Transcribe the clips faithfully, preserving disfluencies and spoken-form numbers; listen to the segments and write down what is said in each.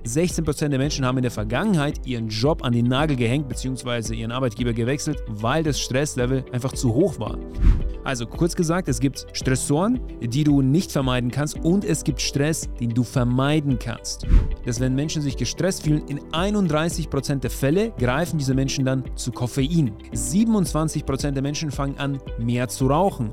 sechzehn Prozent der Menschen haben in der Vergangenheit ihren Job an den Nagel gehängt bzw. ihren Arbeitgeber gewechselt, weil das Stresslevel einfach zu hoch war. Also kurz gesagt, es gibt Stressoren, die du nicht vermeiden kannst, und es gibt Stress, den du vermeiden kannst. Dass wenn Menschen sich gestresst fühlen, in einunddreißig Prozent der Fälle greifen diese Menschen dann zu Koffein. siebenundzwanzig Prozent der Menschen fangen an, mehr zu rauchen.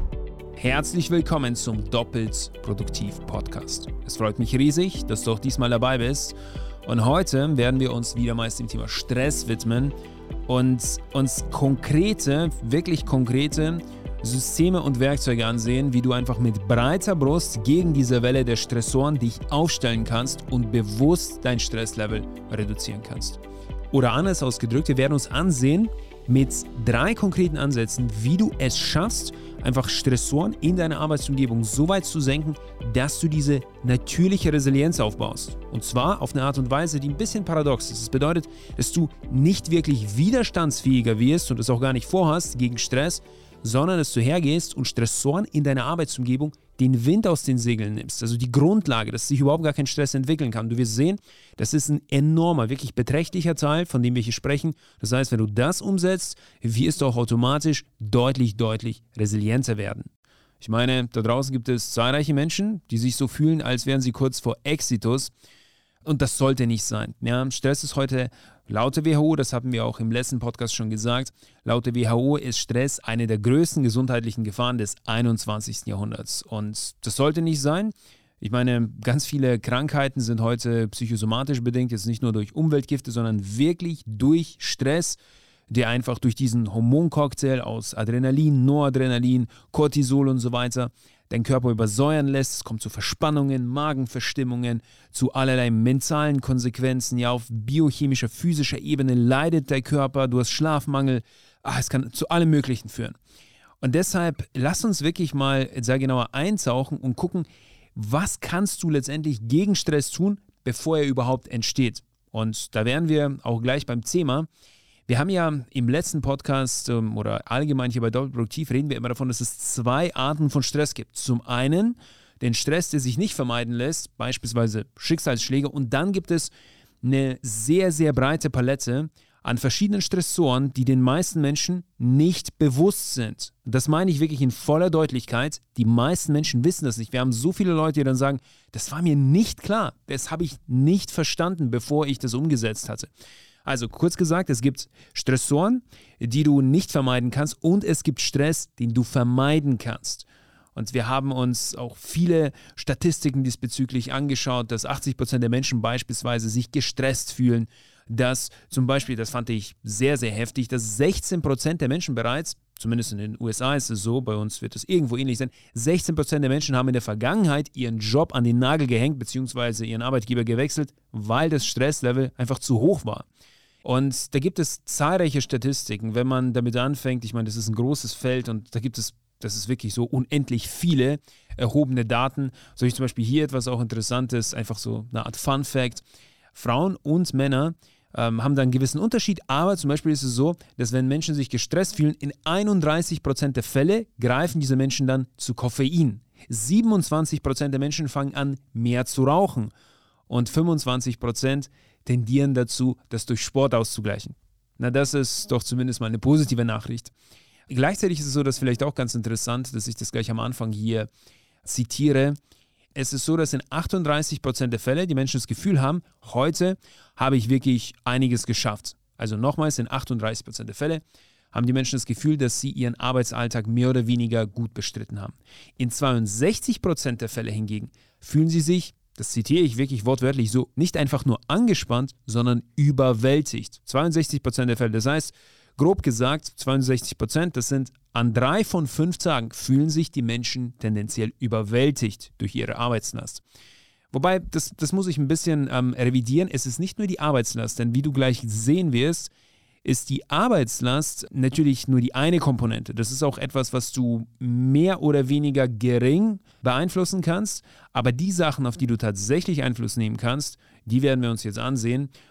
Herzlich willkommen zum Doppelt Produktiv Podcast. Es freut mich riesig, dass du auch diesmal dabei bist. Und heute werden wir uns wieder meist dem Thema Stress widmen und uns konkrete, wirklich konkrete Systeme und Werkzeuge ansehen, wie du einfach mit breiter Brust gegen diese Welle der Stressoren dich aufstellen kannst und bewusst dein Stresslevel reduzieren kannst. Oder anders ausgedrückt, wir werden uns ansehen mit drei konkreten Ansätzen, wie du es schaffst, einfach Stressoren in deiner Arbeitsumgebung so weit zu senken, dass du diese natürliche Resilienz aufbaust. Und zwar auf eine Art und Weise, die ein bisschen paradox ist. Das bedeutet, dass du nicht wirklich widerstandsfähiger wirst und es auch gar nicht vorhast gegen Stress, sondern dass du hergehst und Stressoren in deiner Arbeitsumgebung den Wind aus den Segeln nimmst. Also die Grundlage, dass sich überhaupt gar kein Stress entwickeln kann. Du wirst sehen, das ist ein enormer, wirklich beträchtlicher Teil, von dem wir hier sprechen. Das heißt, wenn du das umsetzt, wirst du auch automatisch deutlich, deutlich resilienter werden. Ich meine, da draußen gibt es zahlreiche Menschen, die sich so fühlen, als wären sie kurz vor Exitus. Und das sollte nicht sein. Ja, Stress ist heute, laut der W H O, das haben wir auch im letzten Podcast schon gesagt, laut der W H O ist Stress eine der größten gesundheitlichen Gefahren des einundzwanzigsten Jahrhunderts. Und das sollte nicht sein. Ich meine, ganz viele Krankheiten sind heute psychosomatisch bedingt, jetzt nicht nur durch Umweltgifte, sondern wirklich durch Stress, der einfach durch diesen Hormoncocktail aus Adrenalin, Noradrenalin, Cortisol und so weiter deinen Körper übersäuern lässt. Es kommt zu Verspannungen, Magenverstimmungen, zu allerlei mentalen Konsequenzen. Ja, auf biochemischer, physischer Ebene leidet der Körper, du hast Schlafmangel. Ach, es kann zu allem Möglichen führen. Und deshalb lass uns wirklich mal sehr genauer eintauchen und gucken, was kannst du letztendlich gegen Stress tun, bevor er überhaupt entsteht. Und da wären wir auch gleich beim Thema. Wir haben ja im letzten Podcast ähm, oder allgemein hier bei Doppelt Produktiv reden wir immer davon, dass es zwei Arten von Stress gibt. Zum einen den Stress, der sich nicht vermeiden lässt, beispielsweise Schicksalsschläge, und dann gibt es eine sehr, sehr breite Palette an verschiedenen Stressoren, die den meisten Menschen nicht bewusst sind. Das meine ich wirklich in voller Deutlichkeit. Die meisten Menschen wissen das nicht. Wir haben so viele Leute, die dann sagen, das war mir nicht klar, das habe ich nicht verstanden, bevor ich das umgesetzt hatte. Also kurz gesagt, es gibt Stressoren, die du nicht vermeiden kannst, und es gibt Stress, den du vermeiden kannst. Und wir haben uns auch viele Statistiken diesbezüglich angeschaut, dass achtzig Prozent der Menschen beispielsweise sich gestresst fühlen, dass zum Beispiel, das fand ich sehr, sehr heftig, dass sechzehn Prozent der Menschen bereits, zumindest in den U S A ist es so, bei uns wird es irgendwo ähnlich sein, sechzehn Prozent der Menschen haben in der Vergangenheit ihren Job an den Nagel gehängt bzw. ihren Arbeitgeber gewechselt, weil das Stresslevel einfach zu hoch war. Und da gibt es zahlreiche Statistiken, wenn man damit anfängt. Ich meine, das ist ein großes Feld und da gibt es, das ist wirklich so unendlich viele erhobene Daten. So ich zum Beispiel hier etwas auch Interessantes, einfach so eine Art Fun Fact. Frauen und Männer ähm, haben da einen gewissen Unterschied, aber zum Beispiel ist es so, dass wenn Menschen sich gestresst fühlen, in einunddreißig Prozent der Fälle greifen diese Menschen dann zu Koffein. siebenundzwanzig Prozent der Menschen fangen an, mehr zu rauchen und fünfundzwanzig Prozent tendieren dazu, das durch Sport auszugleichen. Na, das ist doch zumindest mal eine positive Nachricht. Gleichzeitig ist es so, dass vielleicht auch ganz interessant, dass ich das gleich am Anfang hier zitiere. Es ist so, dass in achtunddreißig Prozent der Fälle die Menschen das Gefühl haben, heute habe ich wirklich einiges geschafft. Also nochmals, in achtunddreißig Prozent der Fälle haben die Menschen das Gefühl, dass sie ihren Arbeitsalltag mehr oder weniger gut bestritten haben. In zweiundsechzig Prozent der Fälle hingegen fühlen sie sich, das zitiere ich wirklich wortwörtlich so, nicht einfach nur angespannt, sondern überwältigt. zweiundsechzig Prozent der Fälle. Das heißt, grob gesagt, zweiundsechzig Prozent, das sind an drei von fünf Tagen fühlen sich die Menschen tendenziell überwältigt durch ihre Arbeitslast. Wobei, das, das muss ich ein bisschen ähm, revidieren. Es ist nicht nur die Arbeitslast, denn wie du gleich sehen wirst, ist die Arbeitslast natürlich nur die eine Komponente. Das ist auch etwas, was du mehr oder weniger gering beeinflussen kannst. Aber die Sachen, auf die du tatsächlich Einfluss nehmen kannst, die werden wir uns jetzt ansehen.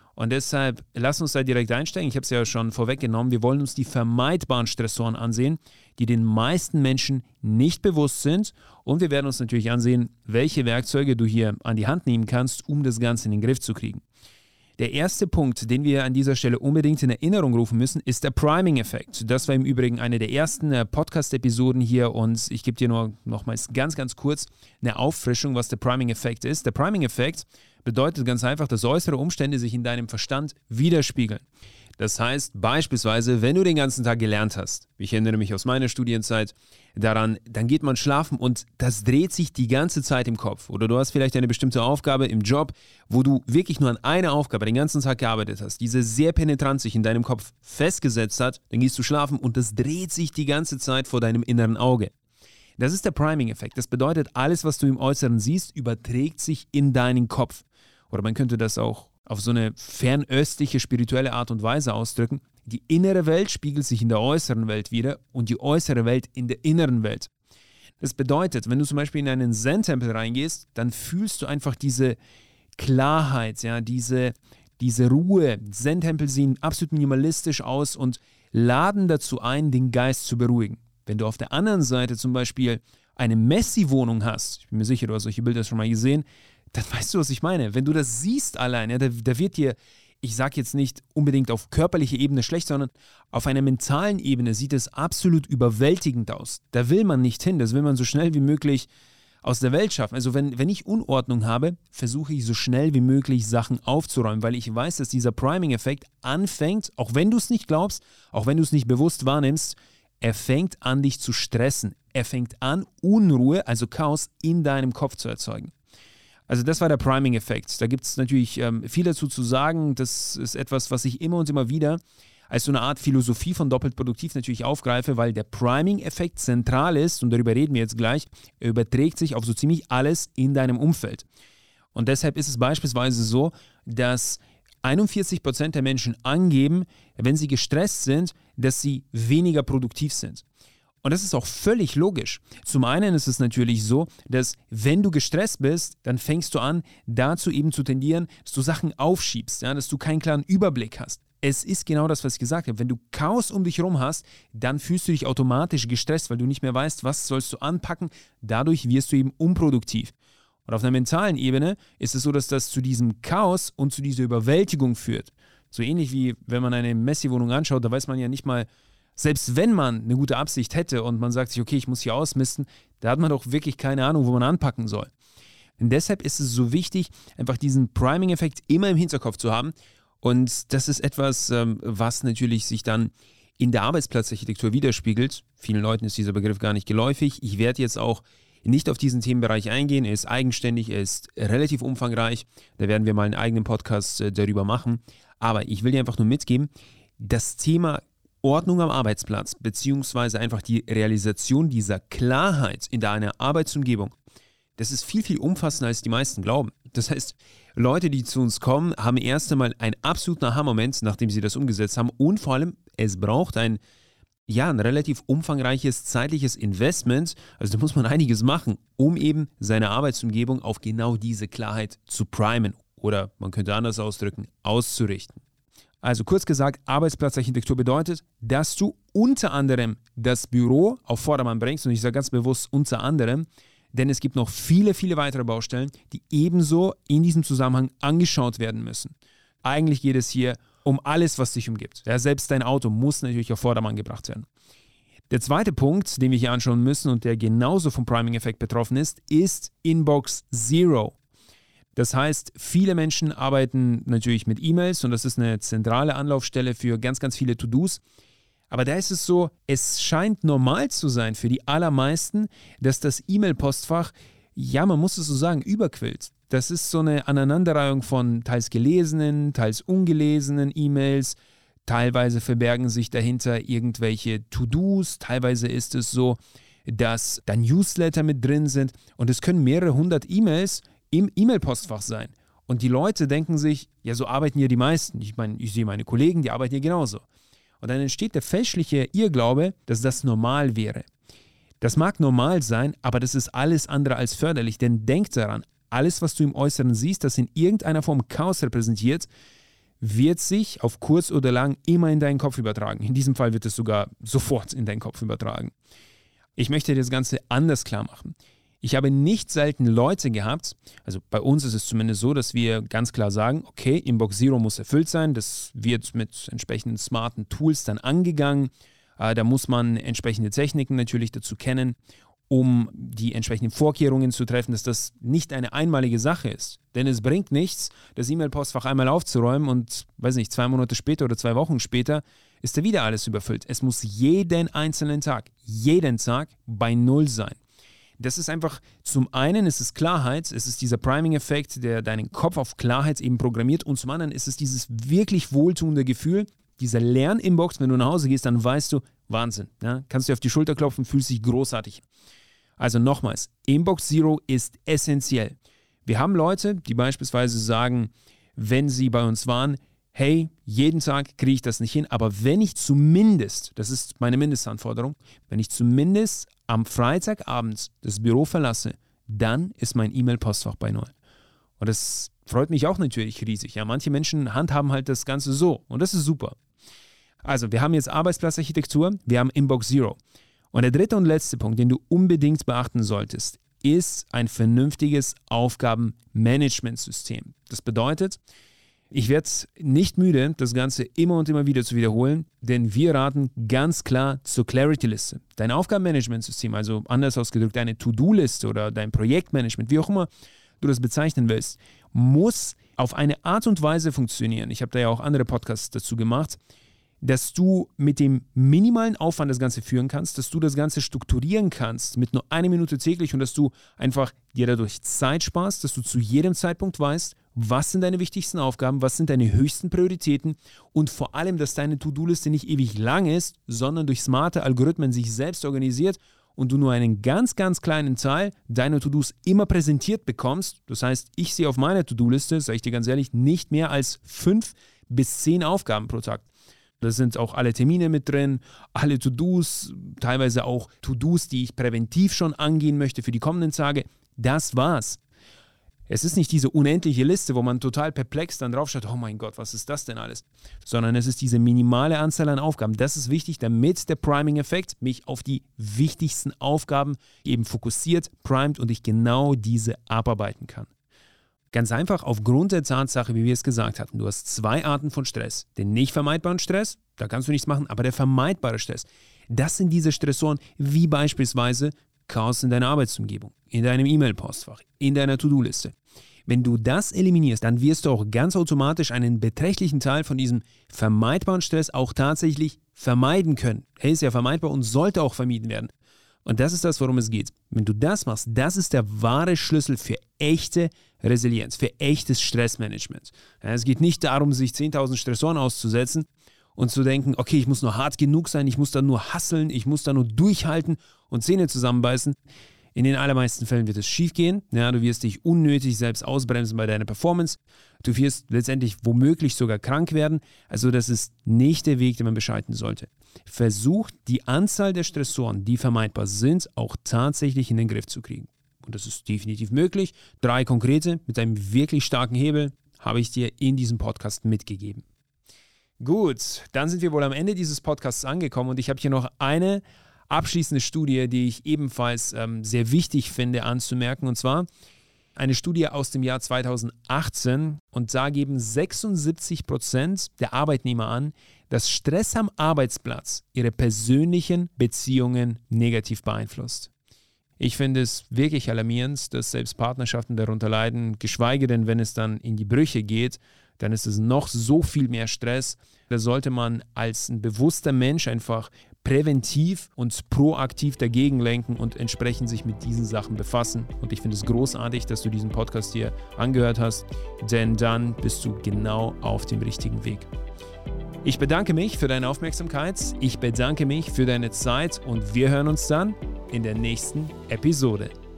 Und deshalb, lass uns da direkt einsteigen. Ich habe es ja schon vorweggenommen. Wir wollen uns die vermeidbaren Stressoren ansehen, die den meisten Menschen nicht bewusst sind. Und wir werden uns natürlich ansehen, welche Werkzeuge du hier an die Hand nehmen kannst, um das Ganze in den Griff zu kriegen. Der erste Punkt, den wir an dieser Stelle unbedingt in Erinnerung rufen müssen, ist der Priming-Effekt. Das war im Übrigen eine der ersten äh, Podcast-Episoden hier und ich gebe dir nur nochmals ganz, ganz kurz eine Auffrischung, was der Priming-Effekt ist. Der Priming-Effekt bedeutet ganz einfach, dass äußere Umstände sich in deinem Verstand widerspiegeln. Das heißt beispielsweise, wenn du den ganzen Tag gelernt hast, ich erinnere mich aus meiner Studienzeit daran, dann geht man schlafen und das dreht sich die ganze Zeit im Kopf. Oder du hast vielleicht eine bestimmte Aufgabe im Job, wo du wirklich nur an eine Aufgabe den ganzen Tag gearbeitet hast, diese sehr penetrant sich in deinem Kopf festgesetzt hat, dann gehst du schlafen und das dreht sich die ganze Zeit vor deinem inneren Auge. Das ist der Priming-Effekt. Das bedeutet, alles, was du im Äußeren siehst, überträgt sich in deinen Kopf. Oder man könnte das auch auf so eine fernöstliche, spirituelle Art und Weise ausdrücken. Die innere Welt spiegelt sich in der äußeren Welt wider und die äußere Welt in der inneren Welt. Das bedeutet, wenn du zum Beispiel in einen Zen-Tempel reingehst, dann fühlst du einfach diese Klarheit, ja, diese, diese Ruhe. Zen-Tempel sehen absolut minimalistisch aus und laden dazu ein, den Geist zu beruhigen. Wenn du auf der anderen Seite zum Beispiel eine Messi-Wohnung hast, ich bin mir sicher, du hast solche Bilder schon mal gesehen, dann weißt du, was ich meine. Wenn du das siehst allein, ja, da, da wird dir, ich sage jetzt nicht unbedingt auf körperlicher Ebene schlecht, sondern auf einer mentalen Ebene sieht es absolut überwältigend aus. Da will man nicht hin, das will man so schnell wie möglich aus der Welt schaffen. Also wenn, wenn ich Unordnung habe, versuche ich so schnell wie möglich Sachen aufzuräumen, weil ich weiß, dass dieser Priming-Effekt anfängt, auch wenn du es nicht glaubst, auch wenn du es nicht bewusst wahrnimmst, er fängt an, dich zu stressen. Er fängt an, Unruhe, also Chaos, in deinem Kopf zu erzeugen. Also das war der Priming-Effekt. Da gibt es natürlich ähm, viel dazu zu sagen. Das ist etwas, was ich immer und immer wieder als so eine Art Philosophie von doppelt produktiv natürlich aufgreife, weil der Priming-Effekt zentral ist, und darüber reden wir jetzt gleich, er überträgt sich auf so ziemlich alles in deinem Umfeld. Und deshalb ist es beispielsweise so, dass einundvierzig Prozent der Menschen angeben, wenn sie gestresst sind, dass sie weniger produktiv sind. Und das ist auch völlig logisch. Zum einen ist es natürlich so, dass wenn du gestresst bist, dann fängst du an, dazu eben zu tendieren, dass du Sachen aufschiebst, ja, dass du keinen klaren Überblick hast. Es ist genau das, was ich gesagt habe. Wenn du Chaos um dich herum hast, dann fühlst du dich automatisch gestresst, weil du nicht mehr weißt, was sollst du anpacken. Dadurch wirst du eben unproduktiv. Und auf einer mentalen Ebene ist es so, dass das zu diesem Chaos und zu dieser Überwältigung führt. So ähnlich wie wenn man eine Messi-Wohnung anschaut, da weiß man ja nicht mal, selbst wenn man eine gute Absicht hätte und man sagt sich, okay, ich muss hier ausmisten, da hat man doch wirklich keine Ahnung, wo man anpacken soll. Und deshalb ist es so wichtig, einfach diesen Priming-Effekt immer im Hinterkopf zu haben. Und das ist etwas, was natürlich sich dann in der Arbeitsplatzarchitektur widerspiegelt. Vielen Leuten ist dieser Begriff gar nicht geläufig. Ich werde jetzt auch nicht auf diesen Themenbereich eingehen. Er ist eigenständig, er ist relativ umfangreich. Da werden wir mal einen eigenen Podcast darüber machen. Aber ich will dir einfach nur mitgeben, das Thema Ordnung am Arbeitsplatz, beziehungsweise einfach die Realisation dieser Klarheit in deiner Arbeitsumgebung, das ist viel, viel umfassender, als die meisten glauben. Das heißt, Leute, die zu uns kommen, haben erst einmal einen absoluten Aha-Moment, nachdem sie das umgesetzt haben, und vor allem, es braucht ein, ja, ein relativ umfangreiches zeitliches Investment, also da muss man einiges machen, um eben seine Arbeitsumgebung auf genau diese Klarheit zu primen oder, man könnte anders ausdrücken, auszurichten. Also kurz gesagt, Arbeitsplatzarchitektur bedeutet, dass du unter anderem das Büro auf Vordermann bringst, und ich sage ganz bewusst unter anderem, denn es gibt noch viele, viele weitere Baustellen, die ebenso in diesem Zusammenhang angeschaut werden müssen. Eigentlich geht es hier um alles, was dich umgibt. Ja, selbst dein Auto muss natürlich auf Vordermann gebracht werden. Der zweite Punkt, den wir hier anschauen müssen und der genauso vom Priming-Effekt betroffen ist, ist Inbox Zero. Das heißt, viele Menschen arbeiten natürlich mit E-Mails und das ist eine zentrale Anlaufstelle für ganz, ganz viele To-Dos. Aber da ist es so, es scheint normal zu sein für die allermeisten, dass das E-Mail-Postfach, ja, man muss es so sagen, überquillt. Das ist so eine Aneinanderreihung von teils gelesenen, teils ungelesenen E-Mails. Teilweise verbergen sich dahinter irgendwelche To-Dos. Teilweise ist es so, dass da Newsletter mit drin sind und es können mehrere hundert E-Mails im E-Mail-Postfach sein. Und die Leute denken sich, ja, so arbeiten ja die meisten. Ich meine, ich sehe meine Kollegen, die arbeiten ja genauso. Und dann entsteht der fälschliche Irrglaube, dass das normal wäre. Das mag normal sein, aber das ist alles andere als förderlich, denn denk daran, alles, was du im Äußeren siehst, das in irgendeiner Form Chaos repräsentiert, wird sich auf kurz oder lang immer in deinen Kopf übertragen. In diesem Fall wird es sogar sofort in deinen Kopf übertragen. Ich möchte dir das Ganze anders klar machen. Ich habe nicht selten Leute gehabt, also bei uns ist es zumindest so, dass wir ganz klar sagen, okay, Inbox Zero muss erfüllt sein, das wird mit entsprechenden smarten Tools dann angegangen, äh, da muss man entsprechende Techniken natürlich dazu kennen, um die entsprechenden Vorkehrungen zu treffen, dass das nicht eine einmalige Sache ist. Denn es bringt nichts, das E-Mail-Postfach einmal aufzuräumen und, weiß nicht, zwei Monate später oder zwei Wochen später ist da wieder alles überfüllt. Es muss jeden einzelnen Tag, jeden Tag bei Null sein. Das ist einfach, zum einen ist es Klarheit, es ist dieser Priming-Effekt, der deinen Kopf auf Klarheit eben programmiert, und zum anderen ist es dieses wirklich wohltuende Gefühl, dieser Lern-Inbox, wenn du nach Hause gehst, dann weißt du, Wahnsinn, ja? Kannst du auf die Schulter klopfen, fühlst dich großartig. Also nochmals, Inbox Zero ist essentiell. Wir haben Leute, die beispielsweise sagen, wenn sie bei uns waren, hey, jeden Tag kriege ich das nicht hin, aber wenn ich zumindest, das ist meine Mindestanforderung, wenn ich zumindest am Freitagabend das Büro verlasse, dann ist mein E-Mail-Postfach bei Null. Und das freut mich auch natürlich riesig. Ja, manche Menschen handhaben halt das Ganze so und das ist super. Also, wir haben jetzt Arbeitsplatzarchitektur, wir haben Inbox Zero. Und der dritte und letzte Punkt, den du unbedingt beachten solltest, ist ein vernünftiges Aufgabenmanagementsystem. Das bedeutet, ich werde nicht müde, das Ganze immer und immer wieder zu wiederholen, denn wir raten ganz klar zur Clarity-Liste. Dein Aufgabenmanagementsystem, also anders ausgedrückt, deine To-Do-Liste oder dein Projektmanagement, wie auch immer du das bezeichnen willst, muss auf eine Art und Weise funktionieren. Ich habe da ja auch andere Podcasts dazu gemacht, dass du mit dem minimalen Aufwand das Ganze führen kannst, dass du das Ganze strukturieren kannst mit nur einer Minute täglich und dass du einfach dir dadurch Zeit sparst, dass du zu jedem Zeitpunkt weißt, was sind deine wichtigsten Aufgaben, was sind deine höchsten Prioritäten und vor allem, dass deine To-Do-Liste nicht ewig lang ist, sondern durch smarte Algorithmen sich selbst organisiert und du nur einen ganz, ganz kleinen Teil deiner To-Dos immer präsentiert bekommst. Das heißt, ich sehe auf meiner To-Do-Liste, sage ich dir ganz ehrlich, nicht mehr als fünf bis zehn Aufgaben pro Tag. Da sind auch alle Termine mit drin, alle To-Dos, teilweise auch To-Dos, die ich präventiv schon angehen möchte für die kommenden Tage. Das war's. Es ist nicht diese unendliche Liste, wo man total perplex dann drauf schaut, oh mein Gott, was ist das denn alles? Sondern es ist diese minimale Anzahl an Aufgaben. Das ist wichtig, damit der Priming-Effekt mich auf die wichtigsten Aufgaben eben fokussiert, primet und ich genau diese abarbeiten kann. Ganz einfach aufgrund der Tatsache, wie wir es gesagt hatten, du hast zwei Arten von Stress. Den nicht vermeidbaren Stress, da kannst du nichts machen, aber der vermeidbare Stress, das sind diese Stressoren, wie beispielsweise Chaos in deiner Arbeitsumgebung, in deinem E-Mail-Postfach, in deiner To-Do-Liste. Wenn du das eliminierst, dann wirst du auch ganz automatisch einen beträchtlichen Teil von diesem vermeidbaren Stress auch tatsächlich vermeiden können. Er ist ja vermeidbar und sollte auch vermieden werden. Und das ist das, worum es geht. Wenn du das machst, das ist der wahre Schlüssel für echte Resilienz, für echtes Stressmanagement. Ja, es geht nicht darum, sich zehntausend Stressoren auszusetzen und zu denken, okay, ich muss nur hart genug sein, ich muss da nur hustlen, ich muss da nur durchhalten und Zähne zusammenbeißen. In den allermeisten Fällen wird es schief gehen. Ja, du wirst dich unnötig selbst ausbremsen bei deiner Performance. Du wirst letztendlich womöglich sogar krank werden. Also das ist nicht der Weg, den man beschreiten sollte. Versuch, die Anzahl der Stressoren, die vermeidbar sind, auch tatsächlich in den Griff zu kriegen. Und das ist definitiv möglich. Drei konkrete mit einem wirklich starken Hebel habe ich dir in diesem Podcast mitgegeben. Gut, dann sind wir wohl am Ende dieses Podcasts angekommen und ich habe hier noch eine abschließende Studie, die ich ebenfalls ähm, sehr wichtig finde anzumerken, und zwar eine Studie aus dem Jahr zweitausendachtzehn, und da geben sechsundsiebzig Prozent der Arbeitnehmer an, dass Stress am Arbeitsplatz ihre persönlichen Beziehungen negativ beeinflusst. Ich finde es wirklich alarmierend, dass selbst Partnerschaften darunter leiden, geschweige denn, wenn es dann in die Brüche geht, dann ist es noch so viel mehr Stress. Da sollte man als ein bewusster Mensch einfach präventiv und proaktiv dagegen lenken und entsprechend sich mit diesen Sachen befassen. Und ich finde es großartig, dass du diesen Podcast hier angehört hast, denn dann bist du genau auf dem richtigen Weg. Ich bedanke mich für deine Aufmerksamkeit, ich bedanke mich für deine Zeit und wir hören uns dann in der nächsten Episode.